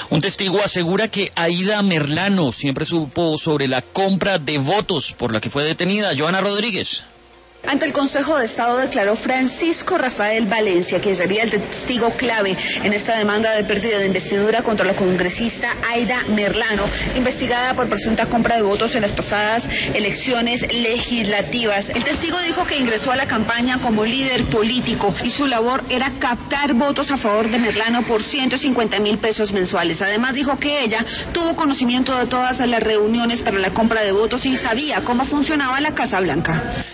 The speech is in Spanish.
Un testigo asegura que Aida Merlano siempre supo sobre la compra de votos por la que fue detenida. Joana Rodríguez. Ante el Consejo de Estado declaró Francisco Rafael Valencia, que sería el testigo clave en esta demanda de pérdida de investidura contra la congresista Aida Merlano, investigada por presunta compra de votos en las pasadas elecciones legislativas. El testigo dijo que ingresó a la campaña como líder político y su labor era captar votos a favor de Merlano por 150,000 pesos mensuales. Además dijo que ella tuvo conocimiento de todas las reuniones para la compra de votos y sabía cómo funcionaba la Casa Blanca.